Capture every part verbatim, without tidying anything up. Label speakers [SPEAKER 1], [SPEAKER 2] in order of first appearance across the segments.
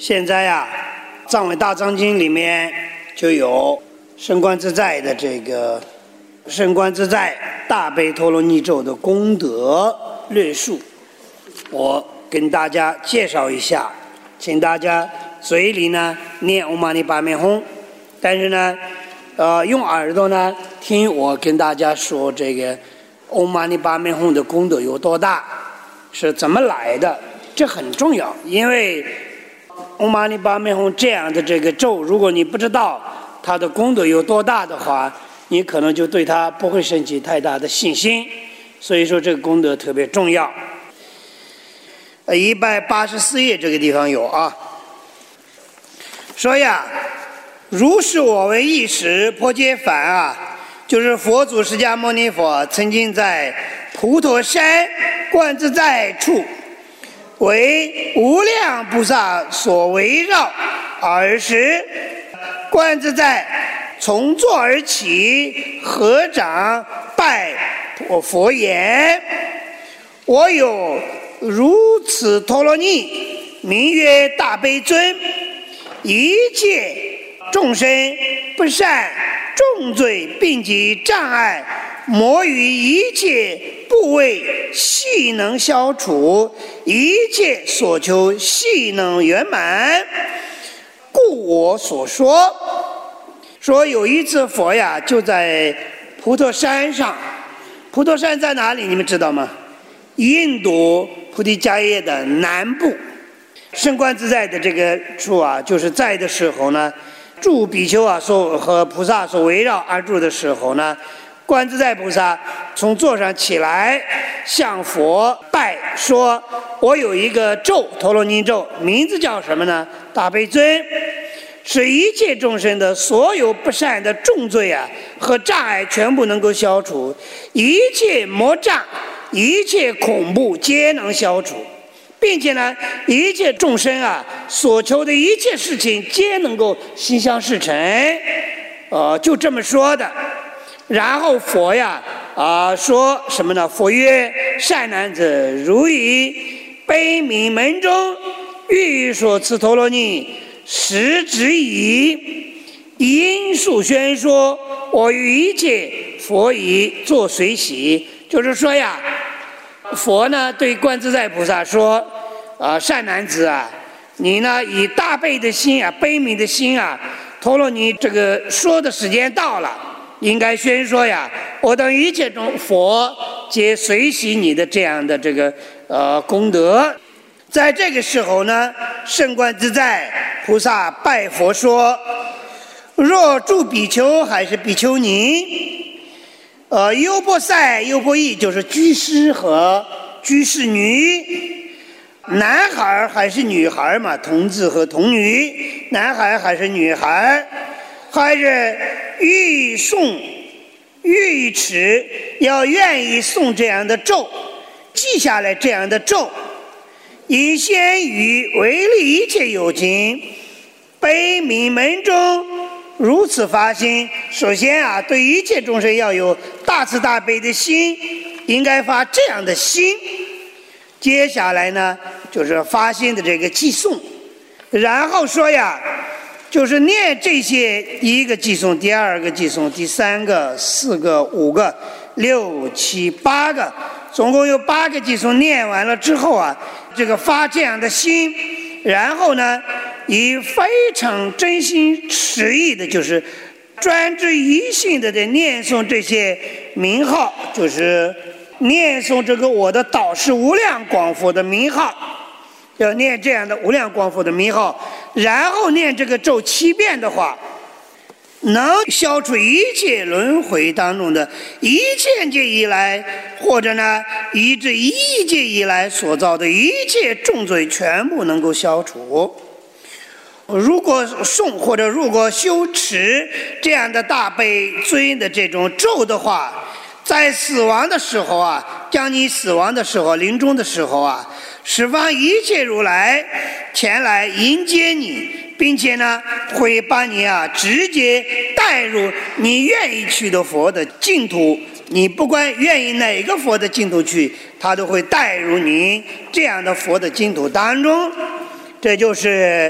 [SPEAKER 1] 现在呀、啊，藏文大藏经里面就有升观自在的这个升观自在大悲陀罗尼咒的功德略述，我跟大家介绍一下，请大家嘴里呢念唵嘛呢叭咪吽，但是呢，呃，用耳朵呢听我跟大家说这个唵嘛呢叭咪吽的功德有多大，是怎么来的，这很重要。因为唵嘛呢叭咪吽这样的这个咒，如果你不知道它的功德有多大的话，你可能就对它不会升起太大的信心。所以说这个功德特别重要。一百八十四页这个地方有啊，说呀，如是我为意识婆揭梵啊，就是佛祖释迦牟尼佛曾经在普陀山观自在处，为无量菩萨所围绕，尔时观自在从座而起，合掌拜佛言：我有如此陀罗尼，名曰大悲尊，一切众生不善重罪病疾障碍，魔于一切部位悉能消除，一切所求悉能圆满。故我所说，说有一次佛呀就在普陀山上，普陀山在哪里你们知道吗？印度菩提迦叶的南部，升观自在的这个处啊，就是在的时候呢，诸比丘啊所和菩萨所围绕而住的时候呢，观自在菩萨从座上起来，向佛拜说：我有一个咒，陀罗尼咒，名字叫什么呢？大悲尊，使一切众生的所有不善的重罪啊和障碍全部能够消除，一切魔障一切恐怖皆能消除，并且呢，一切众生啊所求的一切事情皆能够心想事成，呃，就这么说的。然后佛呀啊、呃、说什么呢？佛曰：善男子，如以悲悯门中欲说此陀罗尼，实指以因数宣说，我于一切佛以作随喜。就是说呀，佛呢对观自在菩萨说：啊、呃，善男子啊，你呢以大悲的心啊，悲悯的心啊，陀罗尼这个说的时间到了，应该宣说呀，我等一切中佛皆随喜你的这样的这个呃功德。在这个时候呢，升观自在菩萨拜佛说：若诸比丘还是比丘尼，呃，优婆塞、优婆夷就是居士和居士女，男孩还是女孩嘛，童子和童女，男孩还是女孩，还是欲诵欲持，要愿意诵这样的咒，记下来这样的咒，以先于为利一切有情，悲悯门中如此发心。首先啊，对一切众生要有大慈大悲的心，应该发这样的心。接下来呢，就是发心的这个寄诵，然后说呀，就是念这些，第一个寄诵，第二个寄诵，第三个、四个、五个、六七八个，总共有八个寄诵。念完了之后啊，这个发这样的心，然后呢，以非常真心实意的，就是专知一心的的念诵这些名号，就是念诵这个我的导师无量广佛的名号，要念这样的无量广佛的名号，然后念这个咒七遍的话，能消除一切轮回当中的一千劫以来，或者呢一至一亿劫以来所造的一切重罪，全部能够消除。如果诵或者如果修持这样的大悲尊的这种咒的话，在死亡的时候啊，将你死亡的时候，临终的时候啊，十方一切如来前来迎接你，并且呢会把你啊直接带入你愿意去的佛的净土，你不管愿意哪个佛的净土去，他都会带入你这样的佛的净土当中。这就是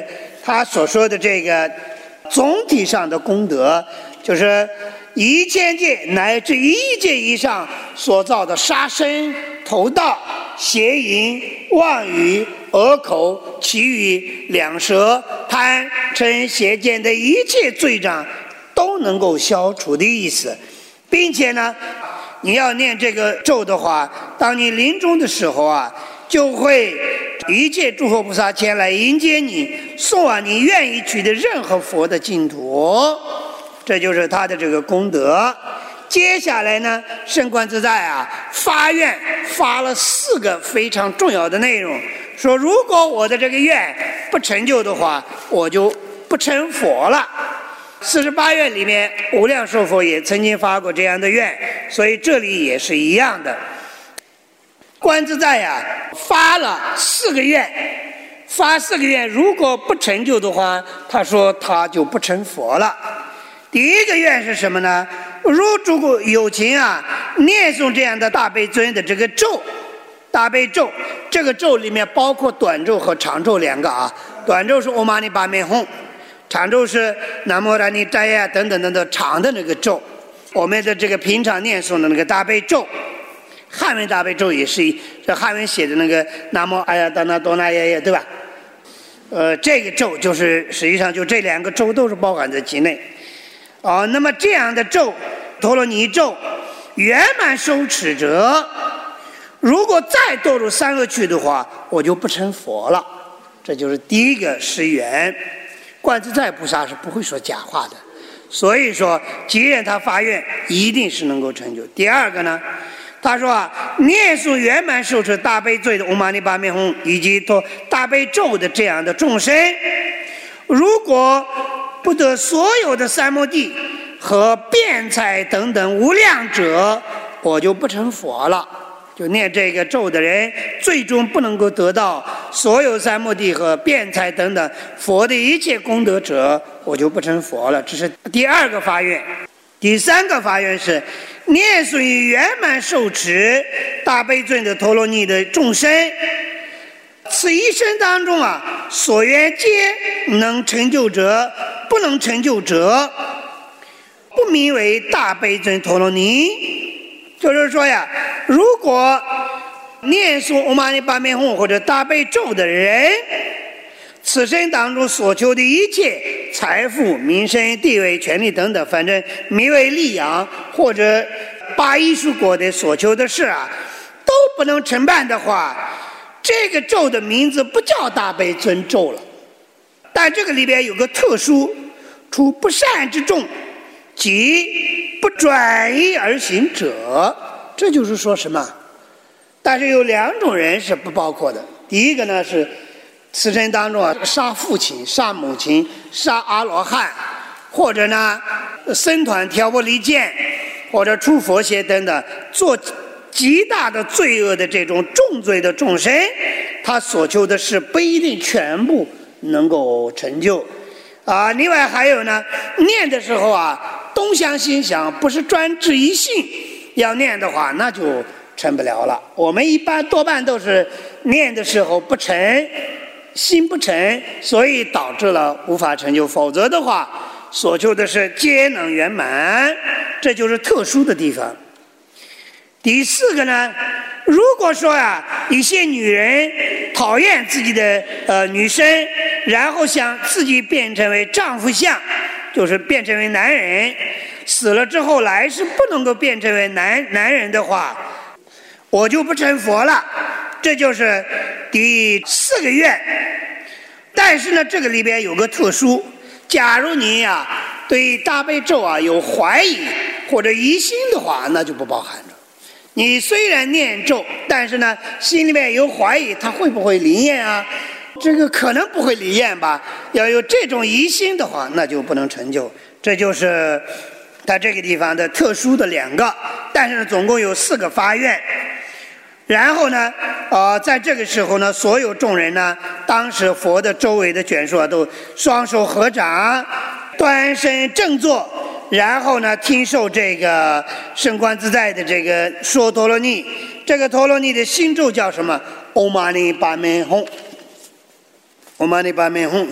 [SPEAKER 1] 他所说的这个总体上的功德，就是一千界乃至一界以上所造的杀生、偷盗、邪淫、妄语、恶口、绮语、两舌、贪嗔邪见的一切罪障都能够消除的意思。并且呢，你要念这个咒的话，当你临终的时候啊，就会一切诸佛菩萨前来迎接你，送往你愿意去的任何佛的净土，这就是他的这个功德。接下来呢，圣观自在啊发愿发了四个非常重要的内容，说如果我的这个愿不成就的话，我就不成佛了。四十八愿里面，无量寿佛也曾经发过这样的愿，所以这里也是一样的。观自在呀、啊，发了四个愿，发四个愿，如果不成就的话，他说他就不成佛了。第一个愿是什么呢？如如果有情啊，念诵这样的大悲尊的这个咒，大悲咒，这个咒里面包括短咒和长咒两个啊。短咒是唵嘛呢叭咪吽，长咒是南无达尼扎呀等等等等长的那个咒。我们的这个平常念诵的那个大悲咒，汉文大悲咒也是这汉文写的那个南无阿呀达那多那耶耶，对吧？呃，这个咒就是实际上就这两个咒都是包含在其内。哦，那么这样的咒，陀罗尼咒圆满受持者，如果再堕入三恶趣的话，我就不成佛了。这就是第一个誓愿。观自在菩萨是不会说假话的，所以说既然他发愿，一定是能够成就。第二个呢，他说啊，念诵圆满受持大悲罪的唵嘛呢叭咪吽以及大悲咒的这样的众生，如果不得所有的三摩地和辩才等等无量者，我就不成佛了。就念这个咒的人，最终不能够得到所有三摩地和辩才等等佛的一切功德者，我就不成佛了。这是第二个发愿。第三个发愿是念诵于圆满受持大悲尊的陀罗尼的众生，此一生当中啊，所愿皆能成就者，不能成就者，不名为大悲尊陀罗尼。就是说呀，如果念诵唵嘛呢叭咪吽或者大悲咒的人，此生当中所求的一切财富、名声、地位、权利等等，反正名为利养或者八艺术国的所求的事啊，都不能承办的话，这个咒的名字不叫大悲尊咒了。但这个里边有个特殊，除不善之众，即不转依而行者。这就是说什么？但是有两种人是不包括的。第一个呢是此生当中啊，杀父亲、杀母亲、杀阿罗汉，或者呢僧团挑拨离间，或者出佛邪等等，做极大的罪恶的这种重罪的众生，他所求的事不一定全部能够成就啊。另外还有呢，念的时候啊，东想西想，不是专制一心，要念的话那就成不了了。我们一般多半都是念的时候不成，心不成，所以导致了无法成就。否则的话，所求的是皆能圆满，这就是特殊的地方。第四个呢，如果说啊，一些女人讨厌自己的呃女生，然后想自己变成为丈夫相，就是变成为男人，死了之后来世不能够变成为男男人的话，我就不成佛了。这就是第四个愿。但是呢，这个里边有个特殊，假如你呀、啊、对大悲咒啊有怀疑或者疑心的话，那就不包含着。你虽然念咒，但是呢心里面有怀疑，它会不会灵验啊？这个可能不会灵验吧。要有这种疑心的话，那就不能成就。这就是它这个地方的特殊的两个，但是呢总共有四个发愿。然后呢呃，在这个时候呢，所有众人呢，当时佛的周围的眷属啊，都双手合掌，端身正坐，然后呢听受这个圣观自在的这个说陀罗尼。这个陀罗尼的心咒叫什么？唵嘛呢叭咪吽，唵嘛呢叭咪吽。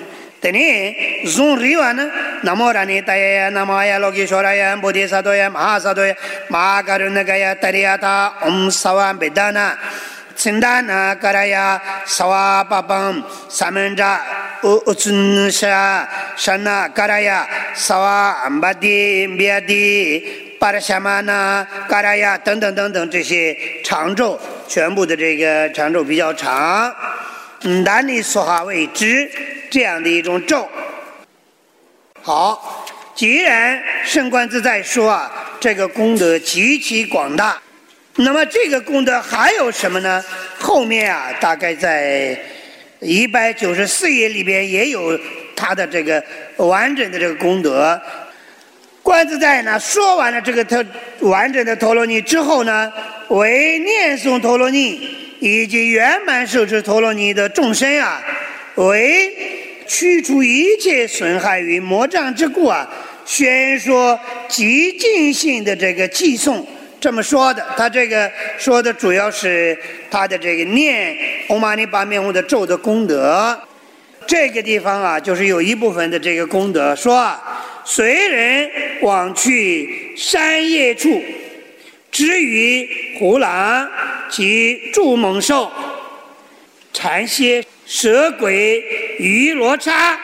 [SPEAKER 1] 等于从里完呢，那么让你大呀，那么呀，罗吉说了呀，菩提萨埵呀，马萨埵呀，马嘎鲁那个呀，达利亚他唵萨瓦贝达那，清达那嘎拉呀，萨瓦巴邦萨门扎乌乌尊沙沙那嘎拉呀，萨瓦安巴迪比亚迪巴拉夏玛那嘎拉呀，等等等等这些长咒，全部的这个长咒比较长，嗯，难以说哈为之。这样的一种咒。好，既然圣观自在说啊，这个功德极其广大，那么这个功德还有什么呢？后面啊，大概在一百九十四页里边也有它的这个完整的这个功德。观自在呢，说完了这个特完整的陀罗尼之后呢，为念诵陀罗尼以及圆满受持陀罗尼的众生啊，为去除一切损害于魔障之故啊，宣说极尽性的这个偈颂，这么说的。他这个说的主要是他的这个念唵嘛呢叭咪吽的咒的功德。这个地方啊，就是有一部分的这个功德，说啊，随人往去山野处，之于胡狼及诸猛兽、蝉蝎、蛇鬼、鱼罗刹，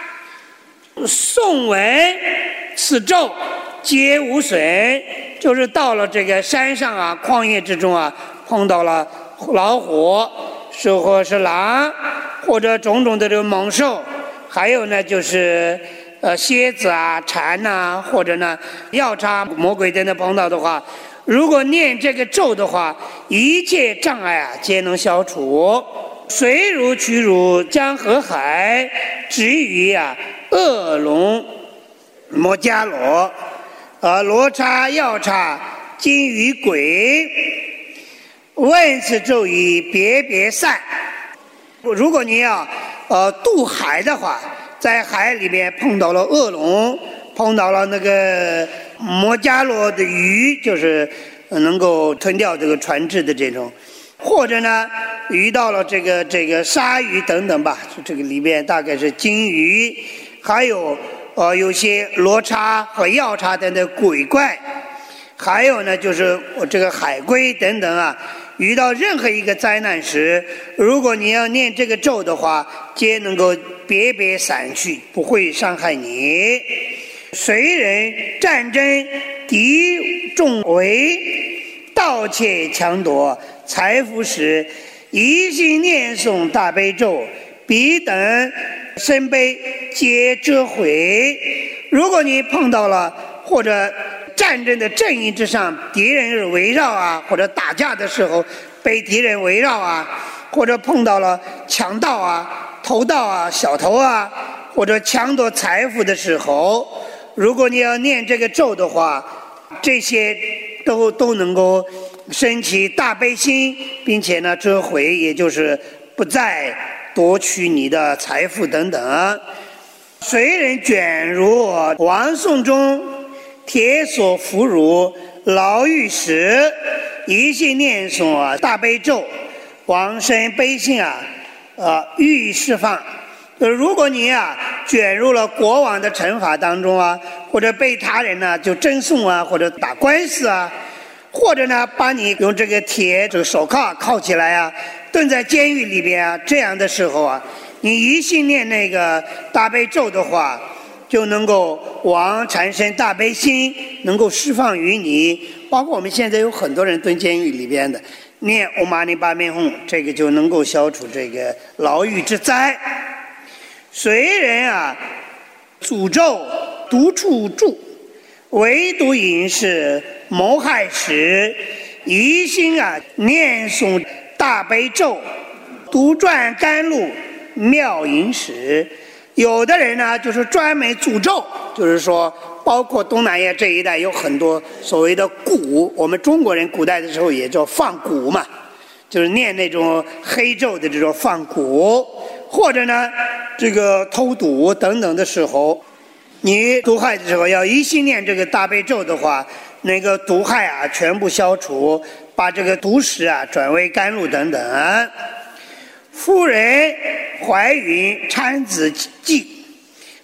[SPEAKER 1] 诵闻此咒皆无损。就是到了这个山上啊，旷野之中啊，碰到了老虎，是或是狼，或者种种的这个猛兽，还有呢就是呃蝎子啊、蝉呐、啊，或者呢药叉、魔鬼等等碰到的话，如果念这个咒的话，一切障碍啊皆能消除。水乳屈辱江河海，止于啊恶龙摩迦罗，呃罗刹药叉金鱼鬼，问此咒语别别散。如果你要呃渡海的话，在海里面碰到了恶龙，碰到了那个摩迦罗的鱼，就是能够吞掉这个船只的这种，或者呢遇到了这个这个鲨鱼等等吧，这个里面大概是金鱼，还有呃有些罗刹和药叉等等鬼怪，还有呢就是我这个海龟等等啊，遇到任何一个灾难时，如果你要念这个咒的话，皆能够别别散去，不会伤害你。随人战争敌众为盗窃抢夺财富时，一心念诵大悲咒，彼等身悲皆遮毁。如果你碰到了或者战争的阵营之上，敌人围绕啊，或者打架的时候被敌人围绕啊，或者碰到了强盗啊、偷盗啊、小偷啊，或者抢夺财富的时候，如果你要念这个咒的话，这些都都能够升起大悲心，并且呢遮毁，也就是不再夺取你的财富等等。随人卷入王宋中铁锁俘虏牢狱时，一心念诵啊大悲咒，往生悲心啊，呃欲释放。如果你啊卷入了国王的惩罚当中啊，或者被他人呢就争讼啊，或者打官司啊，或者呢把你用这个铁这个手铐铐起来啊，蹲在监狱里边啊，这样的时候啊，你一心念那个大悲咒的话，就能够往产生大悲心，能够释放于你。包括我们现在有很多人蹲监狱里边的，念唵嘛呢叭咪吽，这个就能够消除这个牢狱之灾。随人啊诅咒独处住，唯独饮食谋害时，一心啊念诵大悲咒，独转甘露妙饮食。有的人呢就是专门诅咒，就是说包括东南亚这一带有很多所谓的蛊，我们中国人古代的时候也叫放蛊嘛，就是念那种黑咒的这种放蛊，或者呢这个偷赌等等的时候，你毒害的时候要一心念这个大悲咒的话，那个毒害啊全部消除，把这个毒食啊转为甘露等等。妇人怀孕产子祭，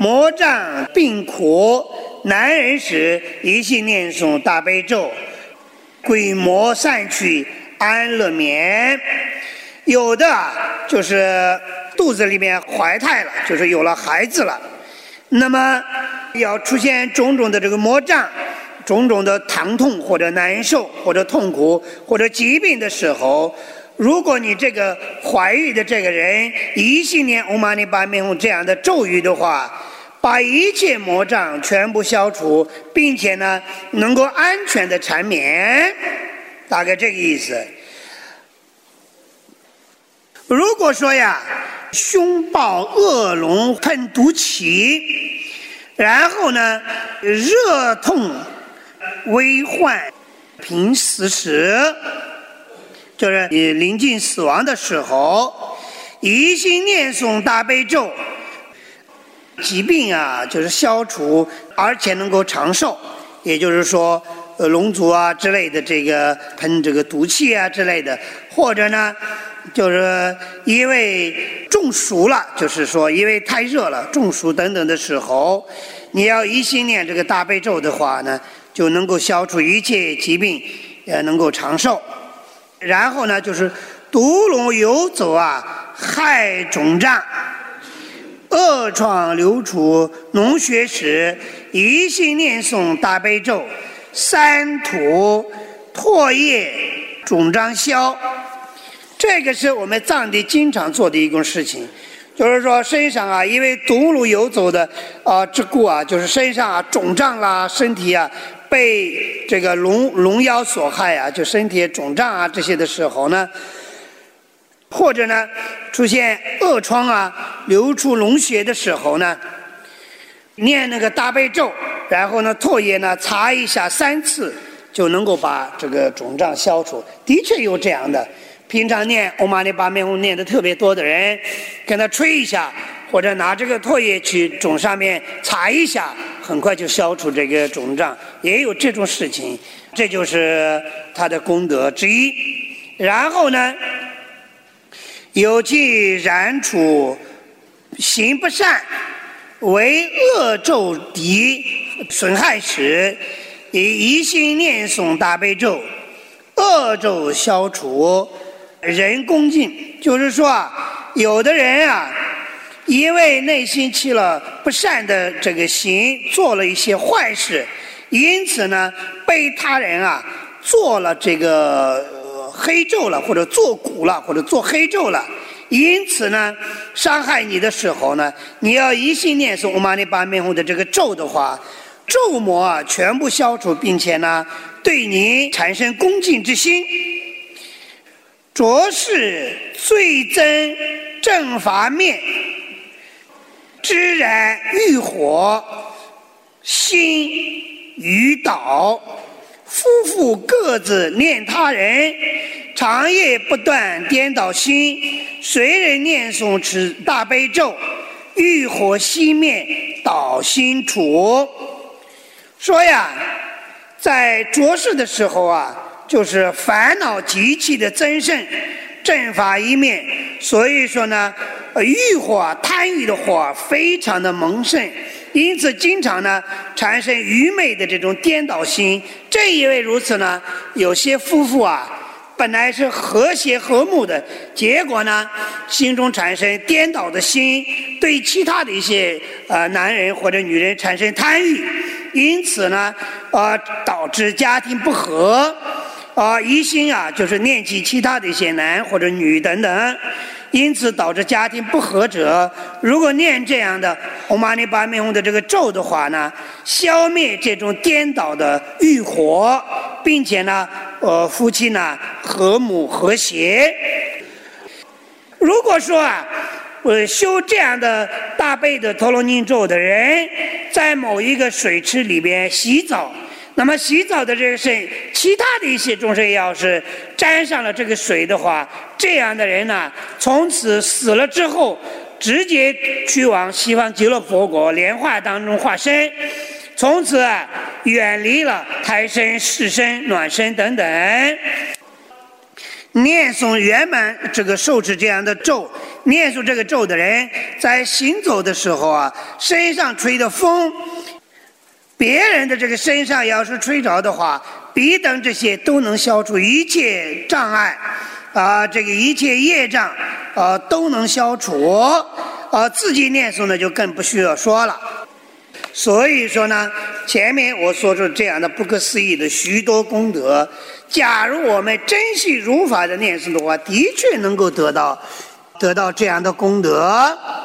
[SPEAKER 1] 魔障病苦，难人时一心念诵大悲咒，鬼魔散去，安乐眠。有的就是肚子里面怀胎了，就是有了孩子了，那么要出现种种的这个魔障，种种的疼痛或者难受或者痛苦或者疾病的时候，如果你这个怀孕的这个人一心念唵嘛呢叭咪吽这样的咒语的话，把一切魔障全部消除，并且呢能够安全的缠绵，大概这个意思。如果说呀凶暴恶龙喷毒气，然后呢热痛危患濒死时，就是你临近死亡的时候，一心念诵大悲咒，疾病啊就是消除，而且能够长寿。也就是说呃龙族啊之类的这个喷这个毒气啊之类的，或者呢就是因为中暑了，就是说因为太热了中暑等等的时候，你要一心念这个大悲咒的话呢，就能够消除一切疾病，也能够长寿。然后呢就是毒龙游走啊，害肿胀，恶疮流出脓血时，一心念诵大悲咒，三吐唾液肿胀消。这个是我们藏地经常做的一种事情，就是说身上啊因为毒龙游走的啊之故啊，就是身上啊肿胀啦，身体啊被这个龙龙妖所害啊，就身体肿胀啊这些的时候呢，或者呢出现恶疮啊流出脓血的时候呢，念那个大悲咒，然后呢唾液呢擦一下三次，就能够把这个肿胀消除。的确有这样的，平常念唵嘛呢叭咪吽念的特别多的人，跟他吹一下，或者拿这个唾液去肿上面擦一下，很快就消除这个肿胀，也有这种事情，这就是他的功德之一。然后呢有其染处行不善，为恶咒敌损害时，以一心念诵大悲咒，恶咒消除，人恭敬。就是说啊，有的人啊因为内心起了不善的这个行，做了一些坏事，因此呢被他人啊做了这个、呃、黑咒了，或者做蛊了，或者做黑咒了，因此呢伤害你的时候呢，你要一心念诵唵嘛呢叭咪吽的这个咒的话，咒魔啊全部消除，并且呢对你产生恭敬之心。着是罪增正法面，知然欲火，心于岛。夫妇各自念他人，长夜不断颠倒心，随人念诵持大悲咒，欲火熄灭，导心除。说呀，在着事的时候啊，就是烦恼极其的增盛，正法一面。所以说呢欲火贪欲的火非常的猛盛，因此经常呢产生愚昧的这种颠倒心。正因为如此呢，有些夫妇啊本来是和谐和睦的，结果呢心中产生颠倒的心，对其他的一些呃男人或者女人产生贪欲，因此呢呃导致家庭不和啊、呃，一心啊就是念起其他的一些男或者女等等，因此导致家庭不和者，如果念这样的唵嘛呢叭咪吽的这个咒的话呢，消灭这种颠倒的欲火，并且呢呃夫妻呢和睦和谐。如果说啊呃修这样的大悲的陀罗尼咒的人，在某一个水池里边洗澡，那么洗澡的这个水，其他的一些众生要是沾上了这个水的话，这样的人呢从此死了之后直接去往西方极乐佛国莲花当中化身，从此啊远离了胎生、湿身、卵身等等。 念诵圆满这个受持这样的咒，念诵这个咒的人，在行走的时候啊，身上吹的风，别人的这个身上要是吹着的话，鼻等这些都能消除一切障碍，啊，这个一切业障，啊，都能消除，啊，自己念诵的就更不需要说了。所以说呢，前面我说出这样的不可思议的许多功德，假如我们珍惜如法的念诵的话，的确能够得到得到这样的功德。